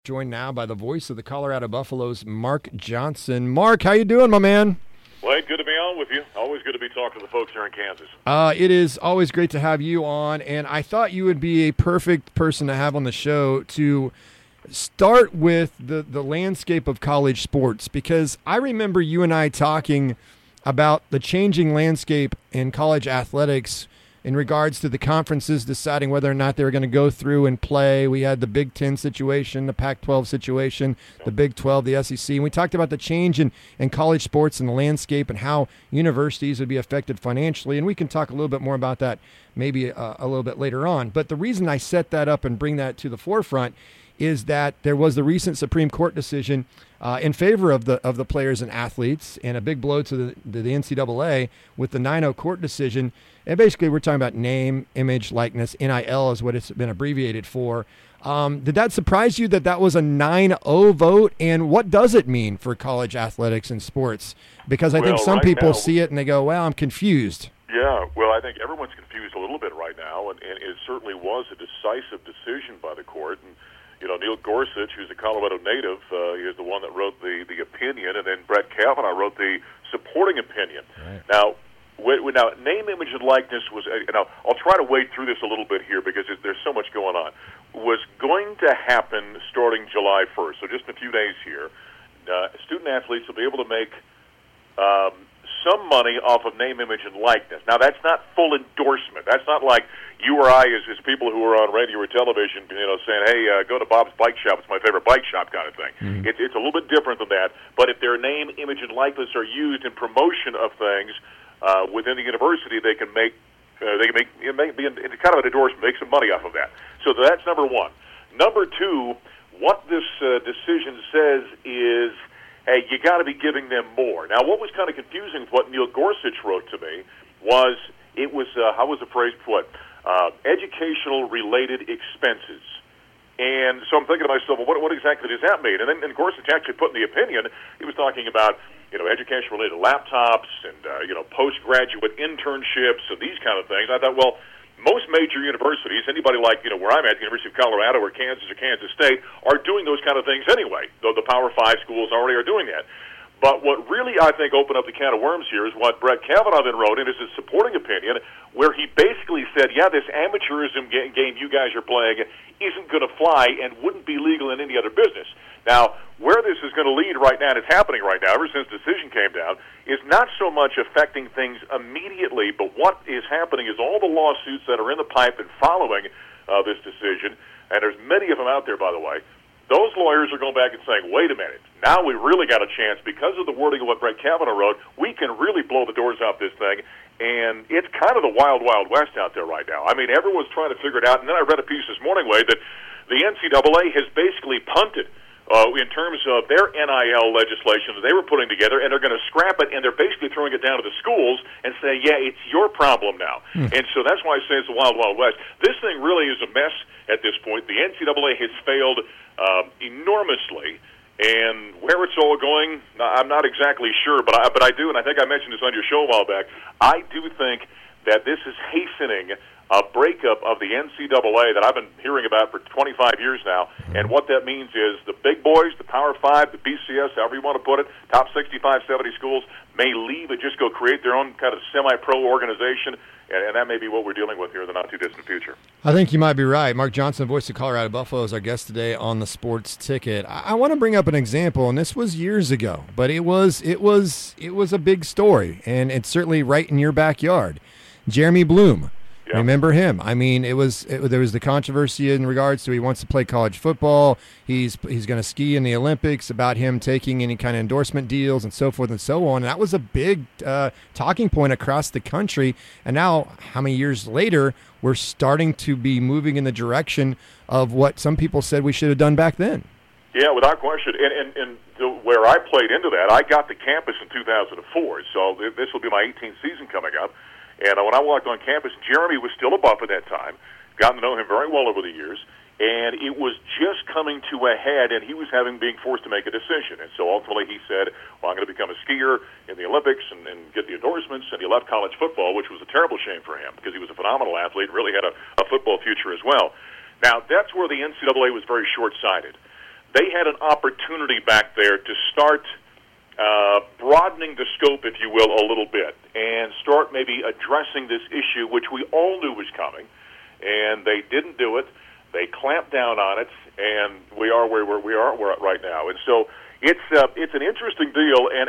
Joined now by the voice of the Colorado Buffaloes, Mark Johnson. Mark, how you doing, my man? Wade, good to be on with you. Always good to be talking to the folks here in Kansas. It is always great to have you on, and I thought you would be a perfect person to have on the show to start with the landscape of college sports, because I remember you and I talking about the changing landscape in college athletics in regards to the conferences deciding whether or not they were going to go through and play. We had the Big Ten situation, the Pac-12 situation, the Big 12, the SEC. And we talked about the change in college sports and the landscape and how universities would be affected financially. And we can talk a little bit more about that maybe a little bit later on. But the reason I set that up and bring that to the forefront is that there was the recent Supreme Court decision in favor of the players and athletes, and a big blow to the NCAA with the 9-0 court decision. And basically, we're talking about name, image, likeness. NIL is what it's been abbreviated for. Did that surprise you that was a 9-0 vote? And what does it mean for college athletics and sports? Because I think some people see it and they go, well, I'm confused. Yeah, well, I think everyone's confused a little bit right now, and it certainly was a decisive decision by the court. And Neil Gorsuch, who's a Colorado native, he is the one that wrote the opinion, and then Brett Kavanaugh wrote the supporting opinion. Right. Now, name, image, and likeness was, I'll try to wade through this a little bit here because there's so much going on, was going to happen starting July 1st, so just in a few days here. Student athletes will be able to make some money off of name, image, and likeness. Now, that's not full endorsement. That's not like you or I as people who are on radio or television, saying, hey, go to Bob's Bike Shop. It's my favorite bike shop kind of thing. Mm-hmm. It's a little bit different than that. But if their name, image, and likeness are used in promotion of things within the university, they can make it may be kind of an endorsement, make some money off of that. So that's number one. Number two, what this decision says is, hey, you got to be giving them more. Now, what was kind of confusing with what Neil Gorsuch wrote to me was how was the phrase put? Educational-related expenses. And so I'm thinking to myself, well, what exactly does that mean? And then Gorsuch actually put in the opinion, he was talking about, education-related laptops and, postgraduate internships and these kind of things. I thought, well, most major universities, anybody like, where I'm at, the University of Colorado or Kansas State, are doing those kind of things anyway, though the Power 5 schools already are doing that. But what really, I think, opened up the can of worms here is what Brett Kavanaugh then wrote in his supporting opinion, where he basically said, yeah, this amateurism game you guys are playing isn't going to fly and wouldn't be legal in any other business. Now, where this is going to lead right now, and it's happening right now, ever since the decision came down, is not so much affecting things immediately, but what is happening is all the lawsuits that are in the pipe and following this decision, and there's many of them out there, by the way. Those lawyers are going back and saying, wait a minute, now we really got a chance, because of the wording of what Brett Kavanaugh wrote, we can really blow the doors off this thing, and it's kind of the wild, wild west out there right now. I mean, everyone's trying to figure it out, and then I read a piece this morning, Wade, that the NCAA has basically punted in terms of their NIL legislation that they were putting together, and they're going to scrap it, and they're basically throwing it down to the schools and saying, yeah, it's your problem now. And so that's why I say it's the wild, wild west. This thing really is a mess at this point. The NCAA has failed enormously, and where it's all going, I'm not exactly sure, but I do, and I think I mentioned this on your show a while back, I do think that this is hastening a breakup of the NCAA that I've been hearing about for 25 years now, and what that means is the big boys, the Power 5, the BCS, however you want to put it, top 65, 70 schools may leave and just go create their own kind of semi-pro organization, and that may be what we're dealing with here in the not-too-distant future. I think you might be right. Mark Johnson, voice of Colorado Buffalo, is our guest today on the Sports Ticket. I want to bring up an example, and this was years ago, but it was a big story, and it's certainly right in your backyard. Jeremy Bloom. Yeah. Remember him? I mean, there was the controversy in regards to he wants to play college football. He's going to ski in the Olympics, about him taking any kind of endorsement deals and so forth and so on. And that was a big talking point across the country. And now, how many years later, we're starting to be moving in the direction of what some people said we should have done back then. Yeah, without question. And where I played into that, I got to campus in 2004. So this will be my 18th season coming up. And when I walked on campus, Jeremy was still a Buff at that time. Gotten to know him very well over the years. And it was just coming to a head, and he was being forced to make a decision. And so ultimately he said, well, I'm going to become a skier in the Olympics and get the endorsements. And he left college football, which was a terrible shame for him because he was a phenomenal athlete and really had a football future as well. Now, that's where the NCAA was very short-sighted. they had an opportunity back there to start broadening the scope, if you will, a little bit, and start maybe addressing this issue, which we all knew was coming, and they didn't do it. They clamped down on it, and we are where we are right now. And so it's an interesting deal. And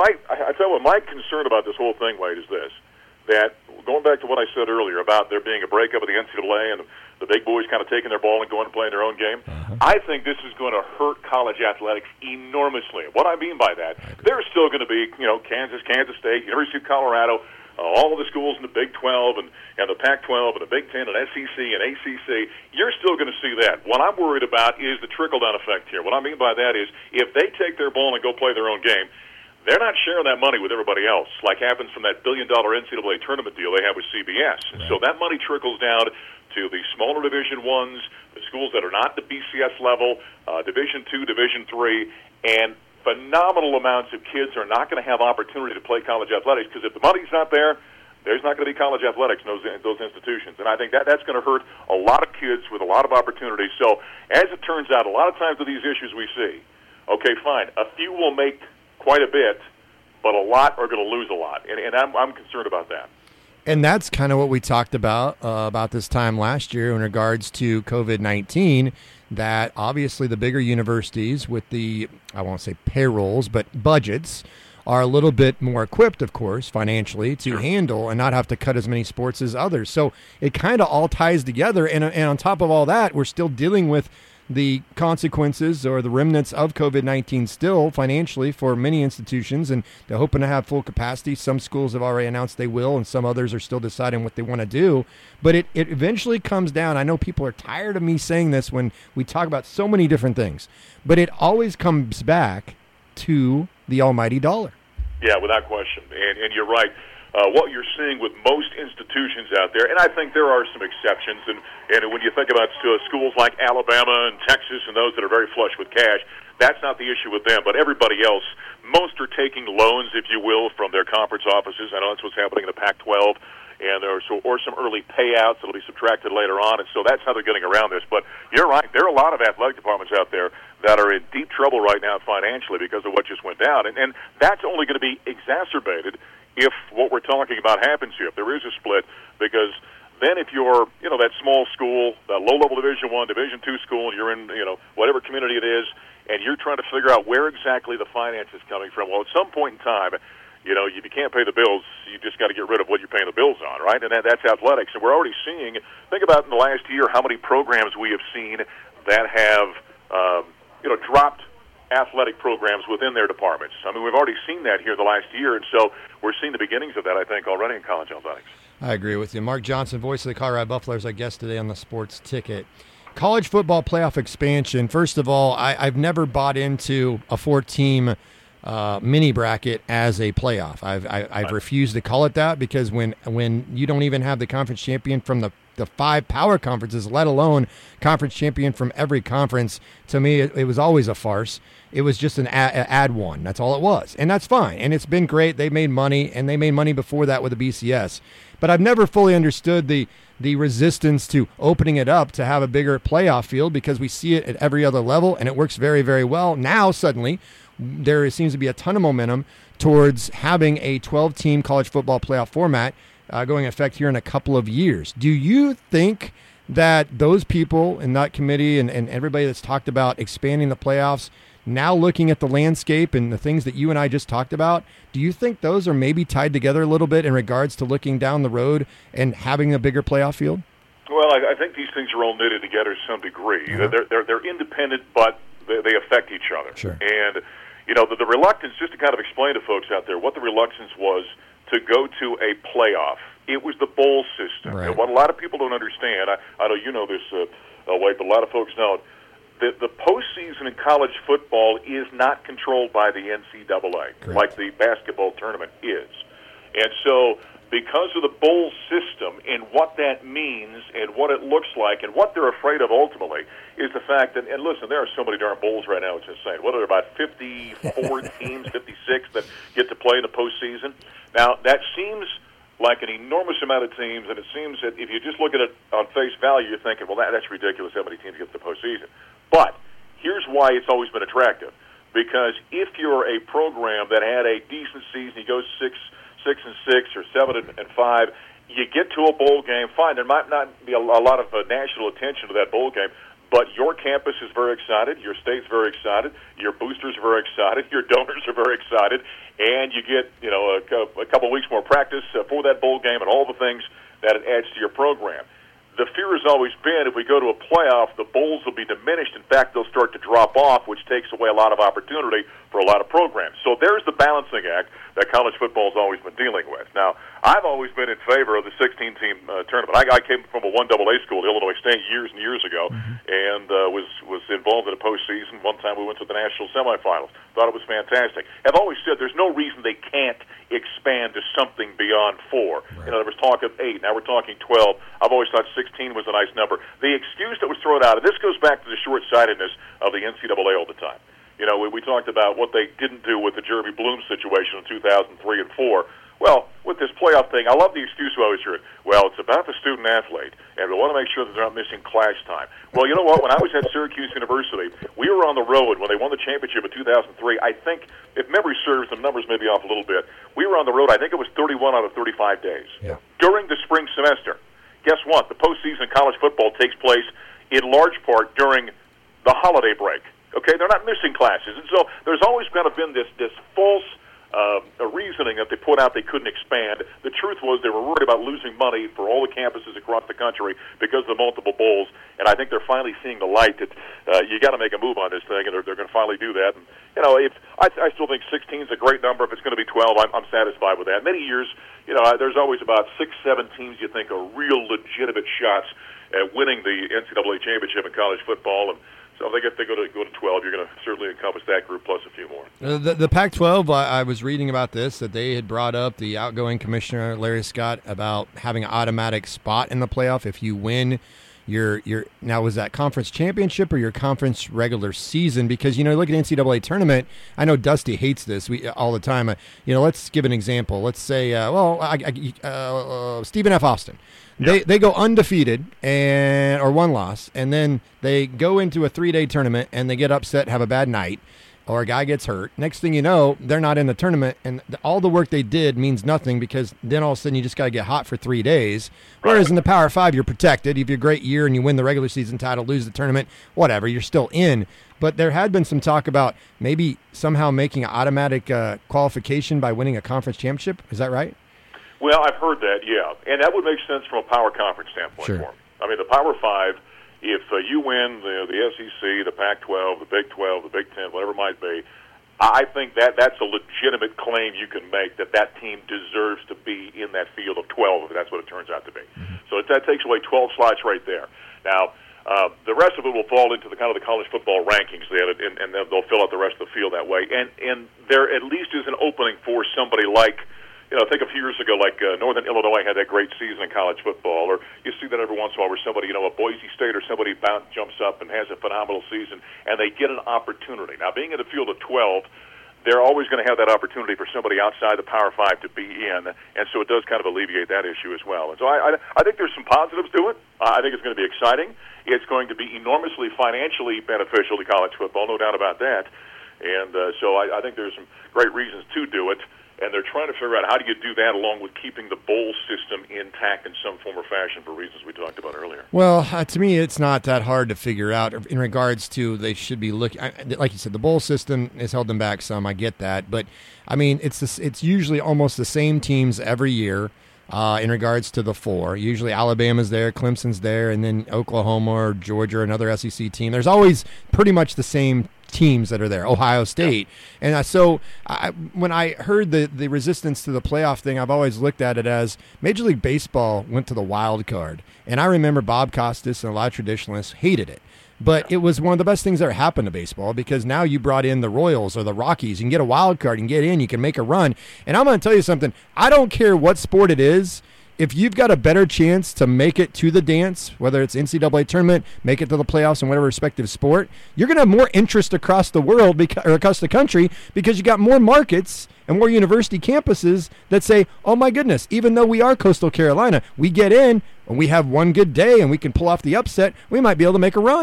I tell you what, my concern about this whole thing, Wade, is this: that going back to what I said earlier about there being a breakup of the NCAA and the big boys kind of taking their ball and going and playing their own game, I think this is going to hurt college athletics enormously. What I mean by that, there's still going to be, Kansas State, University of Colorado, all of the schools in the Big 12 and the Pac-12 and the Big 10 and SEC and ACC, you're still going to see that. What I'm worried about is the trickle-down effect here. What I mean by that is if they take their ball and go play their own game, they're not sharing that money with everybody else, like happens from that $1 billion NCAA tournament deal they have with CBS. Right. So that money trickles down to the smaller Division I's, the schools that are not the BCS level, Division II, Division III, and phenomenal amounts of kids are not going to have opportunity to play college athletics because if the money's not there, there's not going to be college athletics in those institutions. And I think that's going to hurt a lot of kids with a lot of opportunities. So as it turns out, a lot of times with these issues we see, okay, fine, a few will make quite a bit, but a lot are going to lose a lot. And I'm concerned about that. And that's kind of what we talked about this time last year in regards to COVID-19, that obviously the bigger universities with the, I won't say payrolls, but budgets are a little bit more equipped, of course, financially to handle and not have to cut as many sports as others. So it kind of all ties together. And on top of all that, we're still dealing with the consequences or the remnants of COVID-19 still financially for many institutions, and they're hoping to have full capacity. Some schools have already announced they will, and some others are still deciding what they want to do. But it eventually comes down. I know people are tired of me saying this when we talk about so many different things, but it always comes back to the almighty dollar. Yeah, without question. And you're right. What you're seeing with most institutions out there, and I think there are some exceptions, and when you think about schools like Alabama and Texas and those that are very flush with cash, that's not the issue with them. But everybody else, most are taking loans, if you will, from their conference offices. I know that's what's happening in the Pac-12, and or some early payouts that will be subtracted later on, and so that's how they're getting around this. But you're right, there are a lot of athletic departments out there that are in deep trouble right now financially because of what just went down, and that's only going to be exacerbated if what we're talking about happens here, if there is a split, because then if you're, that small school, that low-level Division I, Division II school, and you're in, whatever community it is, and you're trying to figure out where exactly the finance is coming from, well, at some point in time, if you can't pay the bills, you just got to get rid of what you're paying the bills on, right? And that's athletics. And we're already seeing, think about in the last year how many programs we have seen that have, dropped athletic programs within their departments. I mean, we've already seen that here the last year, and so we're seeing the beginnings of that, I think, already in college athletics. I agree with you. Mark Johnson, voice of the Colorado Buffaloes, our guest today on the Sports Ticket. College football playoff expansion. First of all, I've never bought into a 4-team mini bracket as a playoff. I've refused to call it that because when you don't even have the conference champion from the 5 power conferences, let alone conference champion from every conference, to me it was always a farce. It was just an add one. That's all it was. And that's fine. And it's been great. They made money, and they made money before that with the BCS. But I've never fully understood the resistance to opening it up to have a bigger playoff field, because we see it at every other level, and it works very, very well. Now, suddenly, there seems to be a ton of momentum towards having a 12-team college football playoff format going into effect here in a couple of years. Do you think that those people in that committee and everybody that's talked about expanding the playoffs, now looking at the landscape and the things that you and I just talked about, do you think those are maybe tied together a little bit in regards to looking down the road and having a bigger playoff field? Well, I think these things are all knitted together to some degree. They're independent, but they affect each other. Sure. And, the reluctance, just to kind of explain to folks out there what the reluctance was to go to a playoff. It was the bowl system. Right. And what a lot of people don't understand, I know you know this, Wade, but a lot of folks don't, the postseason in college football is not controlled by the NCAA, Correct, like the basketball tournament is. And so because of the bowl system and what that means and what it looks like and what they're afraid of ultimately is the fact that, and listen, there are so many darn bowls right now, it's insane. What are there, about 54 teams, 56 that get to play in the postseason? Now, that seems like an enormous amount of teams, and it seems that if you just look at it on face value, you're thinking, well, that's ridiculous how many teams get to the postseason. But here's why it's always been attractive. Because if you're a program that had a decent season, you go 6-6 or 7-5, you get to a bowl game. Fine, there might not be a lot of national attention to that bowl game, but your campus is very excited, your state's very excited, your boosters are very excited, your donors are very excited, and you get a couple of weeks more practice for that bowl game and all the things that it adds to your program. The fear has always been if we go to a playoff, the bowls will be diminished. In fact, they'll start to drop off, which takes away a lot of opportunity for a lot of programs. So there's the balancing act that college football has always been dealing with. Now, I've always been in favor of the 16-team tournament. I came from a 1AA school, Illinois State, years and years ago, and was involved in a postseason. One time we went to the national semifinals. Thought it was fantastic. I've always said there's no reason they can't expand to something beyond 4. Right. There was talk of 8. Now we're talking 12. I've always thought 16 was a nice number. The excuse that was thrown out, and this goes back to the short-sightedness of the NCAA all the time. We talked about what they didn't do with the Jeremy Bloom situation in 2003 and 4. Well, with this playoff thing, I love the excuse we always heard. Well, it's about the student athlete, and we want to make sure that they're not missing class time. Well, you know what? When I was at Syracuse University, we were on the road when they won the championship in 2003. I think, if memory serves, the numbers may be off a little bit. We were on the road, I think it was 31 out of 35 days. Yeah. During the spring semester, guess what? The postseason in college football takes place in large part during the holiday break. Okay, they're not missing classes. And so there's always kind of been this false reasoning that they put out they couldn't expand. The truth was they were worried about losing money for all the campuses across the country because of the multiple bowls, and I think they're finally seeing the light that you got to make a move on this thing, and they're going to finally do that. And, I still think 16 is a great number. If it's going to be 12, I'm satisfied with that. Many years, there's always about 6-7 teams you think are real legitimate shots at winning the NCAA championship in college football, and so if they go to 12, you're going to certainly encompass that group plus a few more. The Pac-12, I was reading about this, that they had brought up, the outgoing commissioner, Larry Scott, about having an automatic spot in the playoff if you win your now, was that conference championship or your conference regular season? Because, look at NCAA tournament. I know Dusty hates this all the time. Let's give an example. Let's say, Stephen F. Austin. Yep. They go undefeated or one loss, and then they go into a 3-day tournament and they get upset, have a bad night, or a guy gets hurt. Next thing you know, they're not in the tournament, and all the work they did means nothing because then all of a sudden you just got to get hot for 3 days. Whereas in the Power 5, you're protected. If you have a great year and you win the regular season title, lose the tournament, whatever, you're still in. But there had been some talk about maybe somehow making an automatic qualification by winning a conference championship. Is that right? Well, I've heard that, yeah. And that would make sense from a power conference standpoint for them. I mean, the Power 5, if you win the SEC, the Pac-12, the Big 12, the Big 10, whatever it might be, I think that's a legitimate claim you can make that team deserves to be in that field of 12, if that's what it turns out to be. Mm-hmm. So that takes away 12 slots right there. Now, the rest of it will fall into the kind of the college football rankings, and they'll fill out the rest of the field that way. And there at least is an opening for somebody like, think a few years ago, like Northern Illinois had that great season in college football, or you see that every once in a while where somebody, a Boise State or somebody jumps up and has a phenomenal season, and they get an opportunity. Now, being in the field of 12, they're always going to have that opportunity for somebody outside the Power 5 to be in, and so it does kind of alleviate that issue as well. And so I think there's some positives to it. I think it's going to be exciting. It's going to be enormously financially beneficial to college football, no doubt about that. And so I think there's some great reasons to do it. And they're trying to figure out how do you do that along with keeping the bowl system intact in some form or fashion for reasons we talked about earlier. Well, to me, it's not that hard to figure out in regards to they should be looking. Like you said, the bowl system has held them back some. I get that. But, I mean, it's usually almost the same teams every year in regards to the 4. Usually Alabama's there, Clemson's there, and then Oklahoma or Georgia or another SEC team. There's always pretty much the same teams that are there, Ohio State. And so when I heard the resistance to the playoff thing, I've always looked at it as Major League Baseball went to the wild card. And I remember Bob Costas and a lot of traditionalists hated it. But it was one of the best things that ever happened to baseball because now you brought in the Royals or the Rockies. You can get a wild card, you can get in, you can make a run. And I'm going to tell you something. I don't care what sport it is. If you've got a better chance to make it to the dance, whether it's NCAA tournament, make it to the playoffs in whatever respective sport, you're going to have more interest across the world or across the country because you got more markets and more university campuses that say, oh, my goodness, even though we are Coastal Carolina, we get in and we have one good day and we can pull off the upset, we might be able to make a run.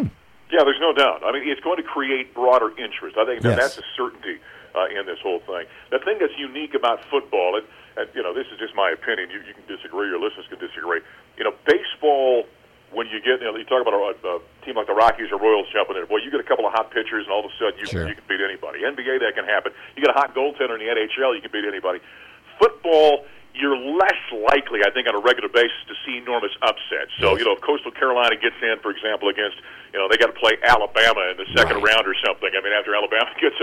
Yeah, there's no doubt. I mean, it's going to create broader interest. I think Yes. that's a certainty in this whole thing. The thing that's unique about football, and this is just my opinion. You can disagree, your listeners can disagree. Baseball, when you get, you talk about a team like the Rockies or Royals jumping in, boy, you get a couple of hot pitchers, and all of a sudden you can beat anybody. NBA, that can happen. You get a hot goaltender in the NHL, you can beat anybody. Football, you're less likely, I think, on a regular basis to see enormous upsets. So, if Coastal Carolina gets in, for example, against, they got to play Alabama in the second round or something. I mean, after Alabama gets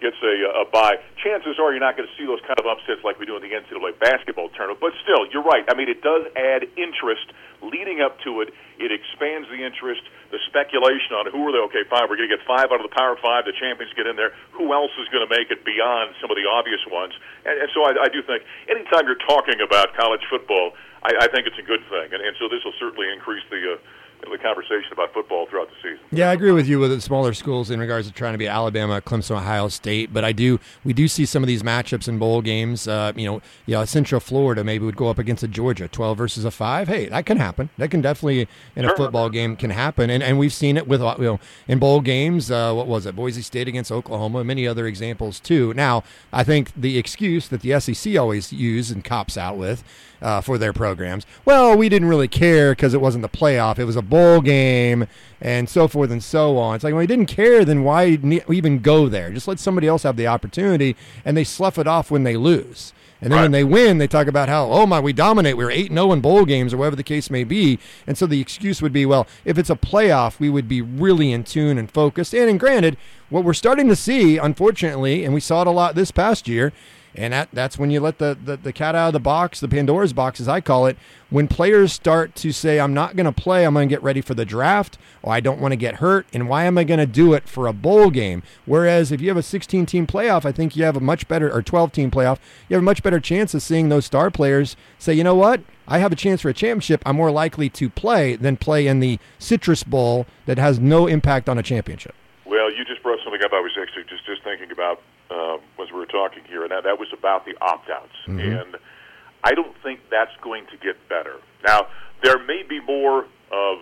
a bye, chances are you're not going to see those kind of upsets like we do in the NCAA basketball tournament. But still, you're right. I mean, it does add interest leading up to it. It expands the interest, the speculation on who are they. Okay, fine, we're going to get 5 out of the Power 5. The champions get in there. Who else is going to make it beyond some of the obvious ones? And so I do think anytime you're talking about college football, I think it's a good thing. And so this will certainly increase the conversation about football throughout the season. Yeah, I agree with you with the smaller schools in regards to trying to be Alabama, Clemson, Ohio State. But we do see some of these matchups in bowl games. Central Florida maybe would go up against a Georgia, 12 versus a 5. Hey, that can happen. That can definitely in a football game can happen. And we've seen it with in bowl games. What was it? Boise State against Oklahoma. Many other examples too. Now, I think the excuse that the SEC always use and cops out with for their programs. Well, we didn't really care because it wasn't the playoff. It was a bowl game and so forth and so on. It's like, well, you didn't care, then why even go there? Just let somebody else have the opportunity, and they slough it off when they lose. And then when they win, they talk about how, we dominate. We were 8-0 in bowl games or whatever the case may be. And so the excuse would be, well, if it's a playoff, we would be really in tune and focused. And granted, what we're starting to see, unfortunately, and we saw it a lot this past year, and that's when you let the cat out of the box, the Pandora's box, as I call it, when players start to say, I'm not going to play, I'm going to get ready for the draft, or I don't want to get hurt, and why am I going to do it for a bowl game? Whereas if you have a 16-team playoff, I think you have a much better, or 12-team playoff, you have a much better chance of seeing those star players say, you know what, I have a chance for a championship, I'm more likely to play than play in the Citrus Bowl that has no impact on a championship. Well, you just brought something up I was actually just thinking about as we were talking here, and that was about the opt-outs. Mm-hmm. And I don't think that's going to get better. Now, there may be more of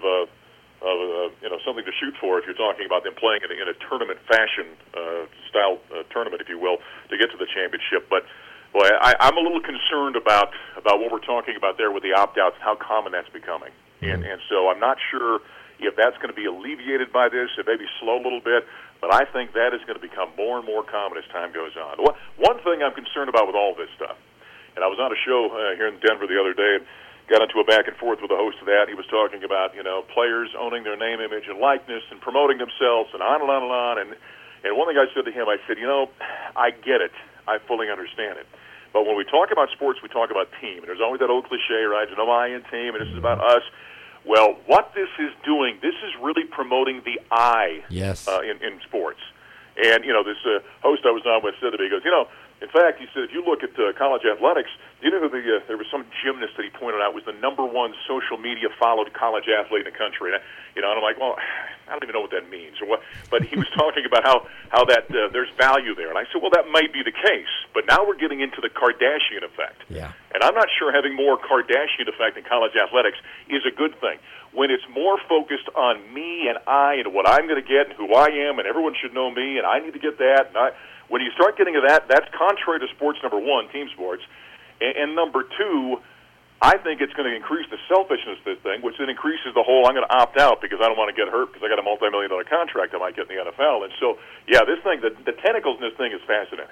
something to shoot for if you're talking about them playing in a tournament fashion style tournament, if you will, to get to the championship. But boy, I'm a little concerned about what we're talking about there with the opt-outs and how common that's becoming. Mm-hmm. And so I'm not sure if that's going to be alleviated by this. It may be slow a little bit, but I think that is going to become more and more common as time goes on. One thing I'm concerned about with all this stuff, and I was on a show here in Denver the other day and got into a back and forth with the host of that. He was talking about, players owning their name, image, and likeness and promoting themselves and on and on and on. And one thing I said to him, I said, I get it. I fully understand it. But when we talk about sports, we talk about team. And there's always that old cliche, right? I in team, and this is about us. Well, what this is doing, this is really promoting the I in sports. And, this host I was on with said to me, he goes, in fact, he said, if you look at college athletics, there was some gymnast that he pointed out was the number one social media followed college athlete in the country. And I'm like, well, I don't even know what that means or what. But he was talking about how that there's value there. And I said, well, that might be the case. But now we're getting into the Kardashian effect. Yeah. And I'm not sure having more Kardashian effect in college athletics is a good thing. When it's more focused on me and I and what I'm going to get and who I am and everyone should know me and I need to get that. When you start getting to that, that's contrary to sports, number one, team sports. And number two, I think it's going to increase the selfishness of this thing, which then increases the whole I'm going to opt out because I don't want to get hurt because I got a multi-million-dollar contract I might get in the NFL. And so, this thing, the tentacles in this thing is fascinating.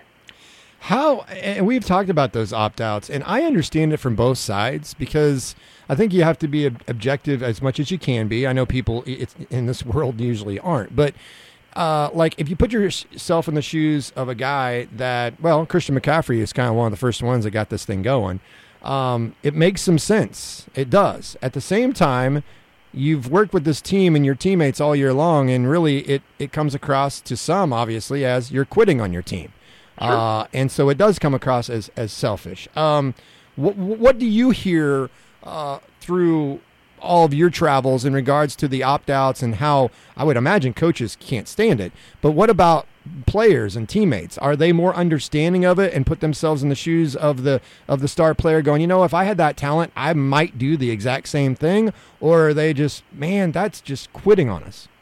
And we've talked about those opt-outs, and I understand it from both sides because I think you have to be objective as much as you can be. I know people in this world usually aren't, but if you put yourself in the shoes of a guy that, Christian McCaffrey is kind of one of the first ones that got this thing going. It makes some sense. It does. At the same time, you've worked with this team and your teammates all year long, and really it comes across to some, obviously, as you're quitting on your team. Sure. And so it does come across as selfish. What do you hear through all of your travels in regards to the opt-outs and how I would imagine coaches can't stand it? But what about players and teammates? Are they more understanding of it and put themselves in the shoes of the star player going, if I had that talent, I might do the exact same thing? Or are they just, man, that's just quitting on us?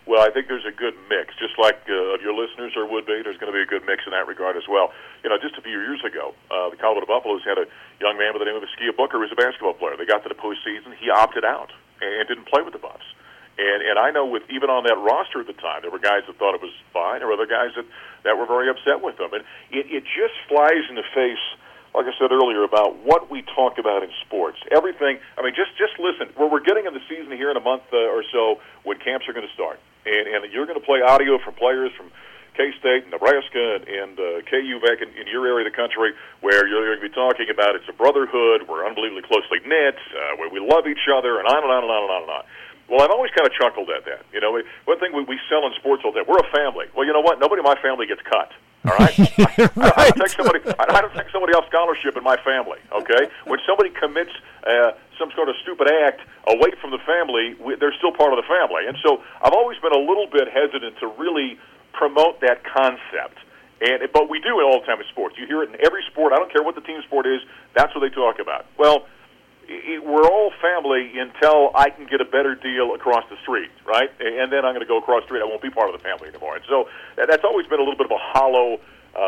Well, I think there's a good mix. Just like your listeners or would be, there's going to be a good mix in that regard as well. Just a few years ago, the Colorado Buffaloes had a young man by the name of Skia Booker, who was a basketball player. They got to the postseason. He opted out and didn't play with the Buffs. And I know even on that roster at the time, there were guys that thought it was fine, or other guys that were very upset with them. And it just flies in the face, like I said earlier, about what we talk about in sports. Everything, just listen. We're getting in the season here in a month or so when camps are going to start. And you're going to play audio from players from K-State and Nebraska and KU back in your area of the country, where you're going to be talking about it's a brotherhood, we're unbelievably closely knit, where we love each other, and on and on and on and on and on. Well, I've always kind of chuckled at that. One thing we sell in sports all day, we're a family. Well, you know what? Nobody in my family gets cut. All right? Right. I don't take somebody off scholarship in my family, okay? When somebody commits some sort of stupid act away from the family, they're still part of the family. And so I've always been a little bit hesitant to really promote that concept. But we do it all the time in sports. You hear it in every sport. I don't care what the team sport is. That's what they talk about. Well, we're all family until I can get a better deal across the street, right? And then I'm going to go across the street. I won't be part of the family anymore. And so that's always been a little bit of a hollow,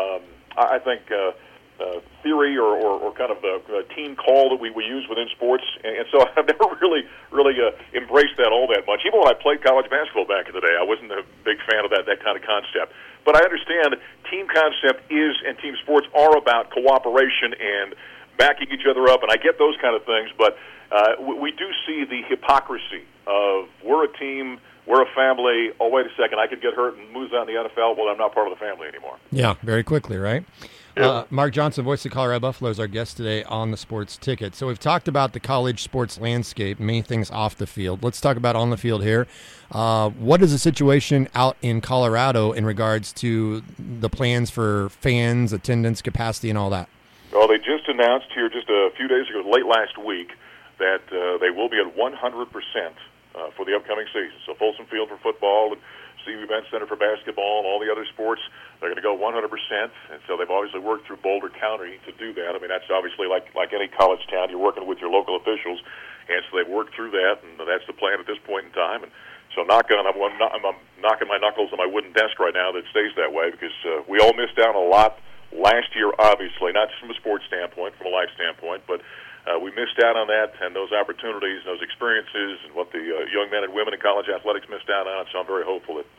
I think, theory or kind of a team call that we use within sports. And so I've never really embraced that all that much. Even when I played college basketball back in the day, I wasn't a big fan of that kind of concept. But I understand team concept and team sports are about cooperation and backing each other up, and I get those kind of things, but we do see the hypocrisy of we're a team, we're a family, oh, wait a second, I could get hurt and lose out in the NFL, well, I'm not part of the family anymore. Yeah, very quickly, right? Yeah. Mark Johnson, voice of Colorado Buffaloes, our guest today on the Sports Ticket. So we've talked about the college sports landscape, many things off the field. Let's talk about on the field here. What is the situation out in Colorado in regards to the plans for fans, attendance, capacity, and all that? Well, they just announced here just a few days ago, late last week, that they will be at 100% for the upcoming season. So Folsom Field for football and CU Event Center for basketball and all the other sports, they're going to go 100%. And so they've obviously worked through Boulder County to do that. I mean, that's obviously like any college town. You're working with your local officials. And so they've worked through that, and that's the plan at this point in time. And so I'm knocking my knuckles on my wooden desk right now that it stays that way, because we all missed out on a lot last year, obviously, not just from a sports standpoint, from a life standpoint, but we missed out on that and those opportunities, those experiences, and what the young men and women in college athletics missed out on. So I'm very hopeful that